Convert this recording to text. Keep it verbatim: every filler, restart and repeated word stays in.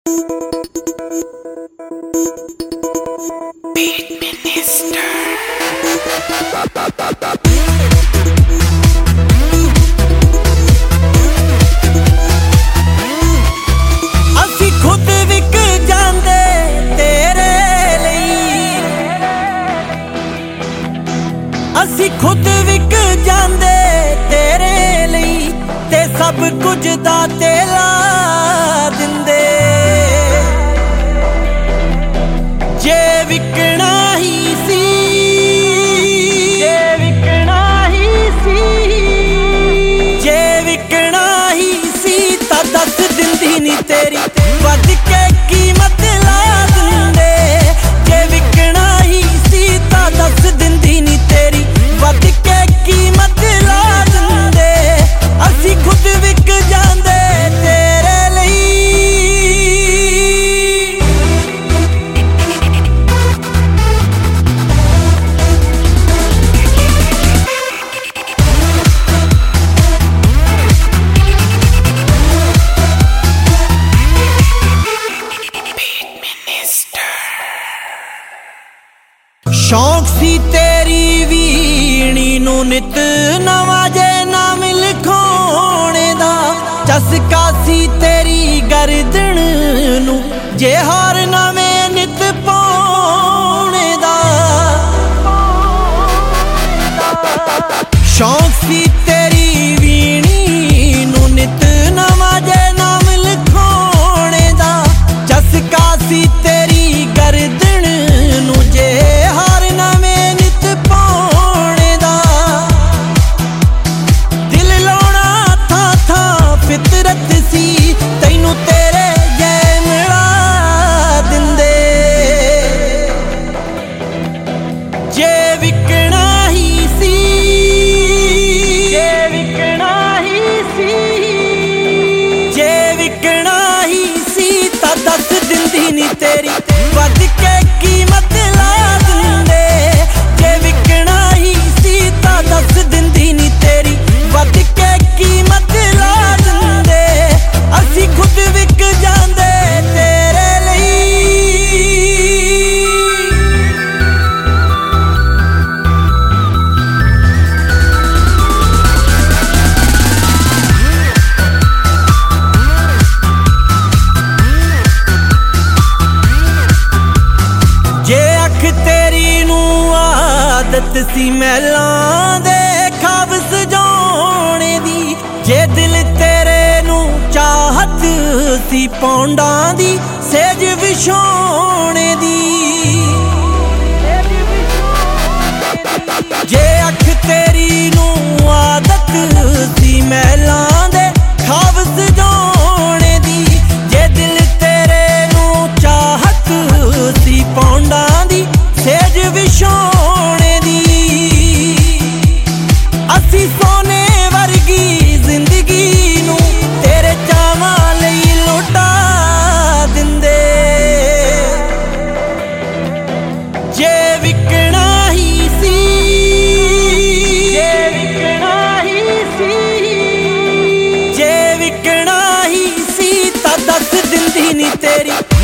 ਅਸੀਂ ਖੁਦ ਵਿਕ ਜਾਂਦੇ ਤੇਰੇ ਲਈ, ਅਸੀਂ ਖੁਦ ਵਿਕ ਜਾਂਦੇ ਤੇਰੇ ਲਈ, ਤੇ ਸਭ ਕੁਝ ਦਾ ਤੇਲਾ ਦਿੰਦੇ। ਜੇ ਵਿਕਣਾ ਹੀ ਸੀ, ਜੇ ਵਿਕਣਾ ਹੀ ਸੀ, ਜੇ ਵਿਕਣਾ ਹੀ ਸੀ ਤਾਂ ਦੱਸ ਦਿੰਦੀ ਨੀ ਤੇਰੀ ਵੱਧ ਕੇ ਕੀਮਤ ਲਾ ਦਿੰਦੇ। ਜੇ ਵਿਕਣਾ ਹੀ ਸੀ ਤਾਂ ਦੱਸ ਦਿੰਦੀ ਨੀ ਤੇਰੀ ਵੱਧ ਕੇ ਕੀਮਤ ਲਾ ਦਿੰਦੇ। ਅਸੀਂ ਖੁਦ ਵਿਕ ਜਾਂਦੇ ਤੇਰੇ ਲਈ। ਸ਼ੌਂਕ ਸੀ ਤੇਰੀ ਵੀਣੀ ਨੂੰ ਨਿਤ ਨਵਾਂ ਜੇ ਨਾਮ ਲਿਖਾਉਣੇ ਦਾ, ਚਸਕਾ ਸੀ ਤੇਰੀ ਗਰਦਨ ਨੂੰ ਜੇ ਹਾਰ ਨਵੇਂ ਨਿਤ ਪਾਉਣੇ ਦਾ। ਸ਼ੌਂਕ ਸੀ ਤੇਰੀ ਵੀਣੀ ਨੂੰ ਨਿਤ ਨਵਾਂ ਜੇ ਨਾਮ ਲਿਖਾਉਣੇ ਦਾ, ਚਸਕਾ ਸੀ ਤੇਰੀ ਗਰਦਨ ਨੂੰ ਜੇ ਹਾਰ ਨਵੇਂ ਨਿਤ ਪਾਉਣੇ ਦਾ। ਦਿਲ ਲਾਉਣਾ ਥਾਂ ਥਾਂ ਫਿਤਰਤ ਸੀ, ਤੈਨੂੰ ਤੇਰੇ ਜੈ ਮਿਲਾ ਦਿੰਦੇ। ਜੇ ਵਿਕਣਾ ਹੀ ਸੀ, ਜੇ ਵਿਕਣਾ ਹੀ ਸੀ, ਜੇ ਵਿਕਣਾ ਹੀ ਸੀ ਤਾਂ ਦੱਸ ਦਿੰਦੀ ਨੀ ਤੇਰੀ ਵੱਧ ਕੇ ਕੀਮਤ ਲਾ ਦਿੰਦੇ। ਜੇ ਵਿਕਣਾ ਹੀ ਸੀ ਤਾਂ ਦੱਸ ਦਿੰਦੀ ਨੀ ਤੇਰੀ ਵੱਧ ਕੇ ਕੀਮਤ ਲਾ ਦਿੰਦੇ। ਅਸੀਂ ਖੁਦ ਵਿਕ ਜਾਂਦੇ ਤੇਰੇ ਲਈ। ਜੇ ਅੱਖ ਤੇਰੀ ਨੂੰ ਆਦਤ ਸੀ ਮਹਿਲਾਂ ਦੇ ਖਾਬ ਸਜਾਉਣੇ ਦੀ, ਜੇ ਦਿਲ ਤੇਰੇ ਨੂੰ ਚਾਹਤ ਸੀ ਪੌਂਡਾਂ ਦੀ ਸੇਜ ਵਿਛਾਉਣੇ ਦੀ। ਜੇ ਅੱਖ ਤੇਰੀ ਨੂੰ ਆਦਤ ਸੀ ਮਹਿਲਾਂ ਦੇ ਖਾਬ ਸਜਾਉਣੇ ਦੀ, ਜੇ ਦਿਲ ਤੇਰੇ ਨੂੰ ਚਾਹਤ ਸੀ ਪੌਂਡਾਂ ਦੀ ਸੇਜ ਵਿਛਾਉਣੇ ਦੀ। ਅਸੀਂ ਸੋਨੇ ਵਰਗੀ ਜ਼ਿੰਦਗੀ ਨੂੰ ਤੇਰੇ ਚਾਵਾਂ ਲਈ ਲੁਟਾ ਦਿੰਦੇ। ਜੇ ਵਿਕਣਾ ਹੀ ਸੀ, ਜੇ ਵਿਕਣਾ ਹੀ ਸੀ, ਜੇ ਵਿਕਣਾ ਹੀ ਸੀ ਤਾਂ ਦੱਸ ਦਿੰਦੀ ਨੀ ਤੇਰੀ